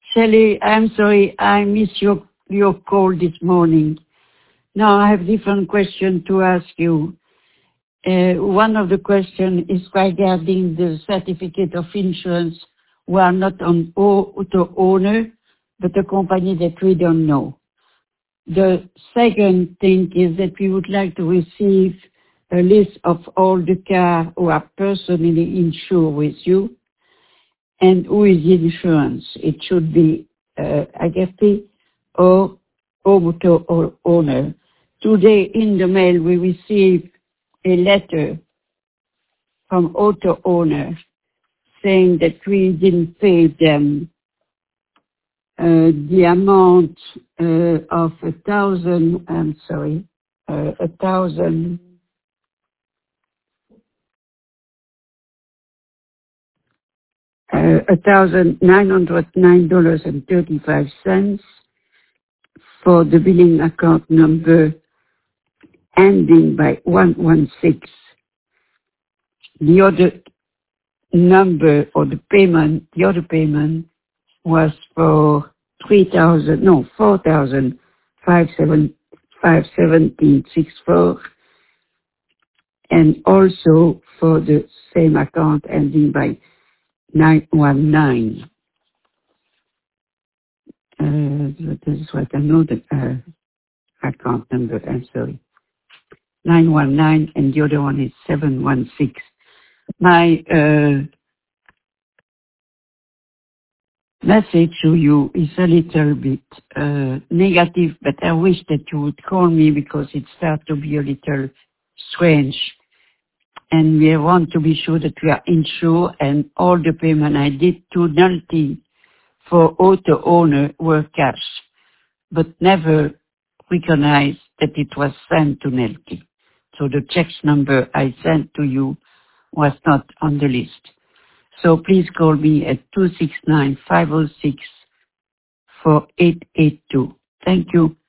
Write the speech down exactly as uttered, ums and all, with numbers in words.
Shelley, I'm sorry, I missed your, your call this morning. Now I have different questions to ask you. Uh, one of the questions is regarding the certificate of insurance. We are not an auto owner, but a company that we don't know. The second thing is that we would like to receive a list of all the cars who are personally insured with you and who is the insurance. It should be uh, Agape or auto owner. Today in the mail we received a letter from auto owner saying that we didn't pay them uh, the amount uh, of a thousand, I'm sorry, uh, a thousand, uh, a thousand nine hundred nine dollars and thirty-five cents for the billing account number ending by one one six. The other number or the payment, the other payment was for three thousand, no, four thousand five seven five seventeen six four, and also for the same account ending by nine one nine. Uh, this is what I know the uh, account number. I'm sorry, nine one nine, and the other one is seven one six. My uh, message to you is a little bit uh, negative, but I wish that you would call me because it starts to be a little strange. And we want to be sure that we are insured, and all the payment I did to Nalty for auto owner were cash, but never recognized that it was sent to Nalty. So the checks number I sent to you was not on the list. So please call me at two six nine, five oh six, four eight eight two. Thank you.